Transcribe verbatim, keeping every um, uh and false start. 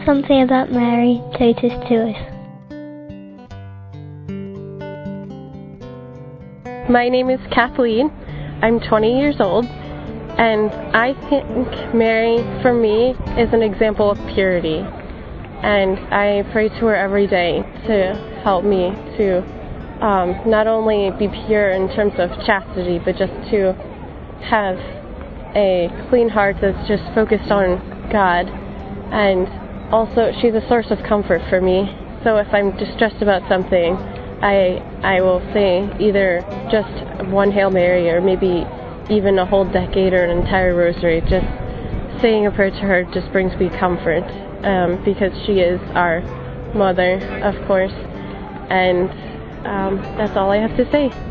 something about Mary totus tuus. My name is Kathleen. I'm twenty years old, and I think Mary, for me, is an example of purity. And I pray to her every day to help me to um, not only be pure in terms of chastity, but just to have a clean heart that's just focused on God. And also, she's a source of comfort for me. So if I'm distressed about something, I I will say either just one Hail Mary or maybe even a whole decade or an entire rosary. Just saying a prayer to her just brings me comfort, um, because she is our mother, of course. And um, that's all I have to say.